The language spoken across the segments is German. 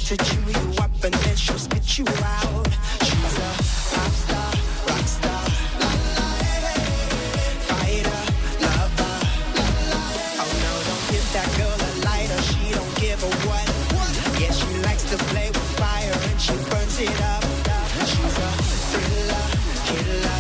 to chew you up and then she'll spit you out. She's a pop star, rock star, fighter, lover. Oh no, don't give that girl a lighter, she don't give a what. Yeah, she likes to play with fire and she burns it up. She's a thriller, killer,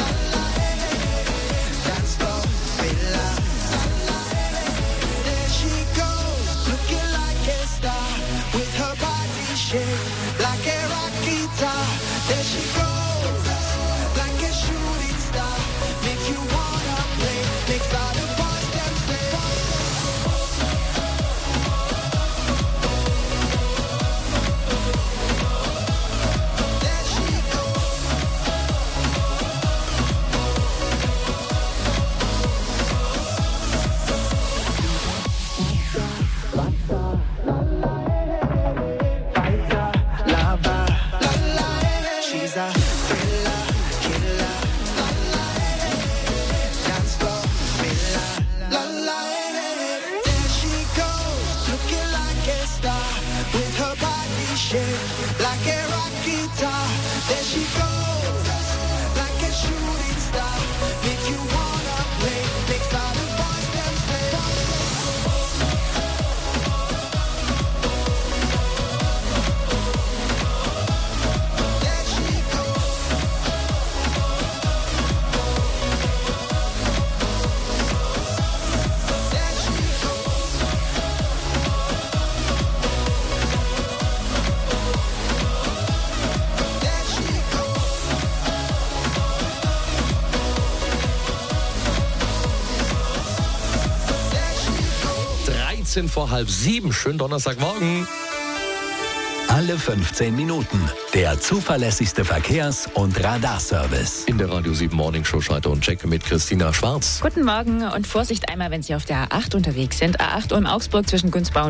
dance floor filler. There she goes, looking like a star, with her body shaped like a rock guitar. There she goes, like a shooting star, make you wanna play, makes all the boys them say. There she goes. She's a thriller, killer, dance floor filler. There she goes, looking like a star, with her body shaped like a rock guitar. There she goes, like a shooting star, make you wanna play, makes all the boys them say. There she goes. There she goes. 13 vor halb 7. Schönen Donnerstagmorgen. Alle 15 Minuten der zuverlässigste Verkehrs- und Radarservice. In der Radio 7 Morning Show Schalter und Check mit Christina Schwarz. Guten Morgen und Vorsicht einmal, wenn Sie auf der A8 unterwegs sind. A8 um Augsburg zwischen Günzburg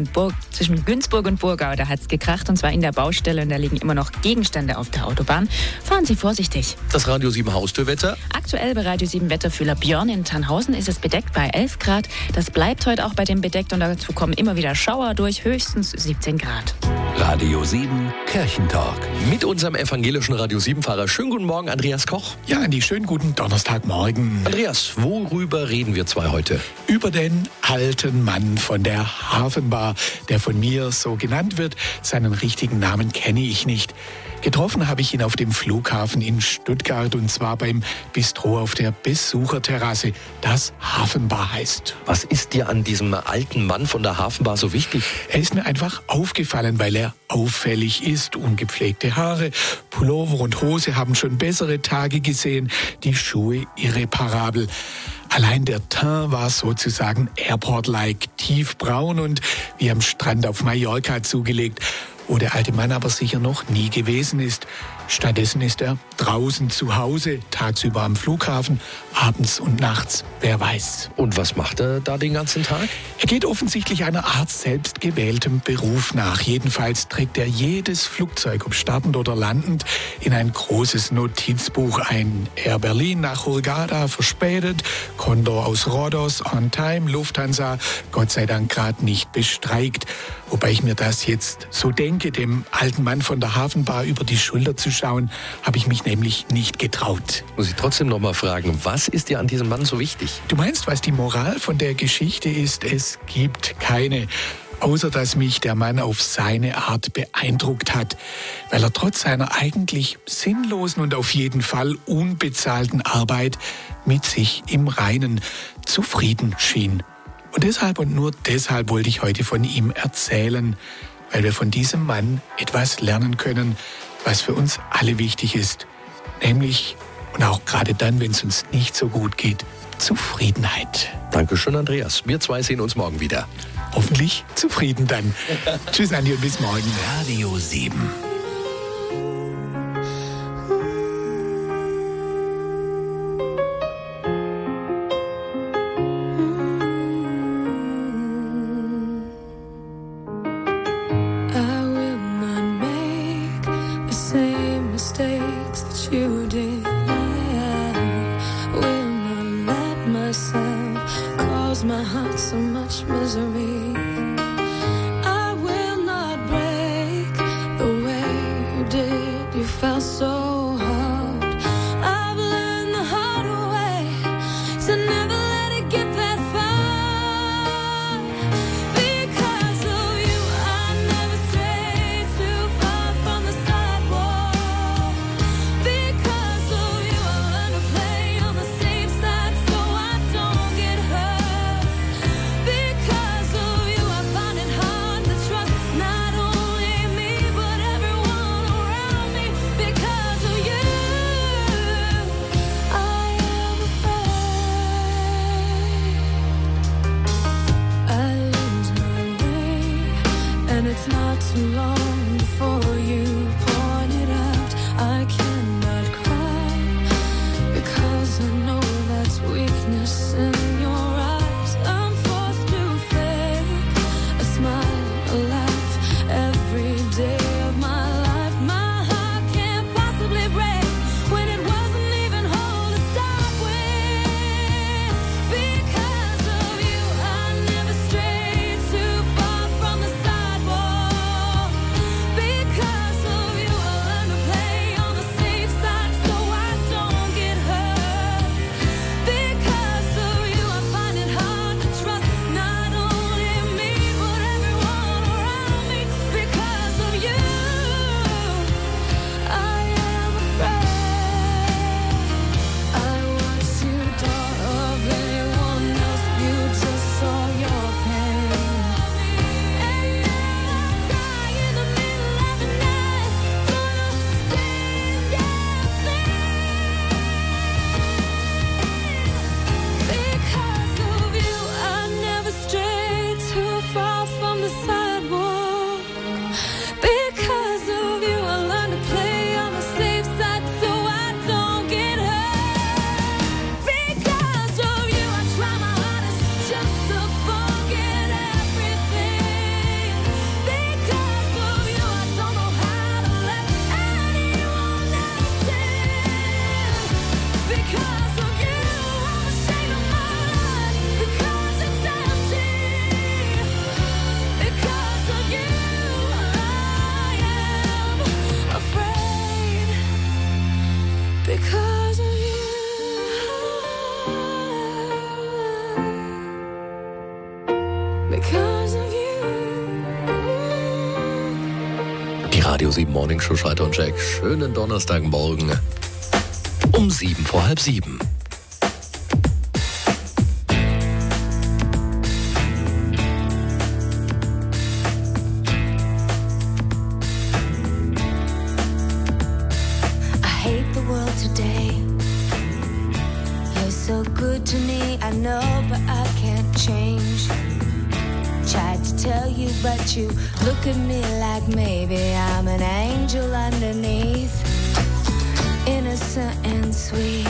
und Burgau, da hat es gekracht und zwar in der Baustelle und da liegen immer noch Gegenstände auf der Autobahn. Fahren Sie vorsichtig. Das Radio 7 Haustürwetter. Aktuell bei Radio 7 Wetterfühler Björn in Tannhausen ist es bedeckt bei 11 Grad. Das bleibt heute auch bei dem bedeckt und dazu kommen immer wieder Schauer durch, höchstens 17 Grad. Radio 7 Kirchentalk. Mit unserem evangelischen Radio 7-Fahrer. Schönen guten Morgen, Andreas Koch. Ja, Andi, schönen guten Donnerstagmorgen. Andreas, worüber reden wir zwei heute? Über den alten Mann von der Hafenbar, der von mir so genannt wird. Seinen richtigen Namen kenne ich nicht. Getroffen habe ich ihn auf dem Flughafen in Stuttgart und zwar beim Bistro auf der Besucherterrasse, das Hafenbar heißt. Was ist dir an diesem alten Mann von der Hafenbar so wichtig? Er ist mir einfach aufgefallen, weil er auffällig ist. Ungepflegte Haare, Pullover und Hose haben schon bessere Tage gesehen, die Schuhe irreparabel. Allein der Teint war sozusagen Airport-like, tiefbraun und wie am Strand auf Mallorca zugelegt, wo der alte Mann aber sicher noch nie gewesen ist. Stattdessen ist er draußen zu Hause, tagsüber am Flughafen, abends und nachts, wer weiß. Und was macht er da den ganzen Tag? Er geht offensichtlich einer Art selbstgewähltem Beruf nach. Jedenfalls trägt er jedes Flugzeug, ob startend oder landend, in ein großes Notizbuch ein. Air Berlin nach Hurghada verspätet, Condor aus Rhodos on time, Lufthansa Gott sei Dank gerade nicht bestreikt. Wobei ich mir das jetzt so denke, dem alten Mann von der Hafenbar über die Schulter zu schauen, habe ich mich nämlich nicht getraut. Muss ich trotzdem noch mal fragen, was ist dir an diesem Mann so wichtig? Du meinst, was die Moral von der Geschichte ist? Es gibt keine. Außer dass mich der Mann auf seine Art beeindruckt hat, weil er trotz seiner eigentlich sinnlosen und auf jeden Fall unbezahlten Arbeit mit sich im Reinen zufrieden schien. Und deshalb und nur deshalb wollte ich heute von ihm erzählen, weil wir von diesem Mann etwas lernen können, was für uns alle wichtig ist, nämlich, und auch gerade dann, wenn es uns nicht so gut geht, Zufriedenheit. Dankeschön, Andreas. Wir zwei sehen uns morgen wieder. Hoffentlich zufrieden dann. Tschüss, Andi, und bis morgen. Radio 7. My heart so much misery. I will not break long before you pointed out I cannot cry, because I know that's weakness in your eyes. I'm forced to fake a smile, a laugh every day of my life. My heart can't possibly break when it wasn't even whole to start with. Because of you, I never strayed too far from the sidewalk. Because of you, I learned to play on the safe side so I don't get hurt. Because of you, I find it hard to trust not only me but everyone around me. Because of you, I am afraid. I watched you die of anyone else. You just saw your pain. And now I cry in the middle of the night for the same damn thing. Because of you, I never strayed too far from the sidewalk. Because of you, I learned to play on the safe side so I don't get hurt. Because of you, I try my hardest just to forget everything. Because of you, I don't know how to let anyone else in. Because of you, I'm ashamed of my life, because it's empty. Because of you, I am afraid. Because of you. Because of you. Die Radio 7 Morning Show, Schalter und Jack. Schönen Donnerstagmorgen um 7:45. I hate the world today. You're so good to me, I know, but I can't change. Tried to tell you, but you look at me like maybe I'm an angel underneath, innocent and sweet.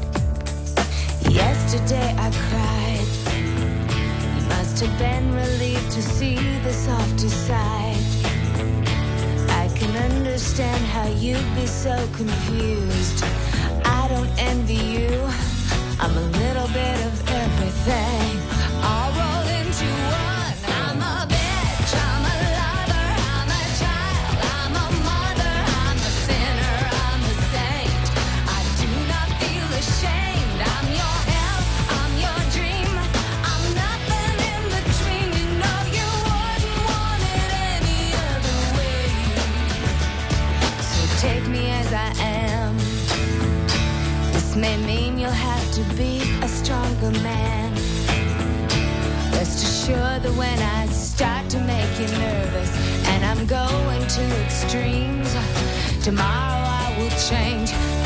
Yesterday I cried. You must have been relieved to see the softer side. I can understand how you'd be so confused. I don't envy you. I'm a little bit of everything, all rolled into one. I'm a bitch, I'm a lover, I'm a child, I'm a mother, I'm a sinner, I'm a saint. I do not feel ashamed. I'm your hell, I'm your dream. I'm nothing in between. You know you wouldn't want it any other way. So take me as I am. This may mean you'll have to be a stronger man. Rest assured that when I start to make you nervous and I'm going to extremes, tomorrow I will change.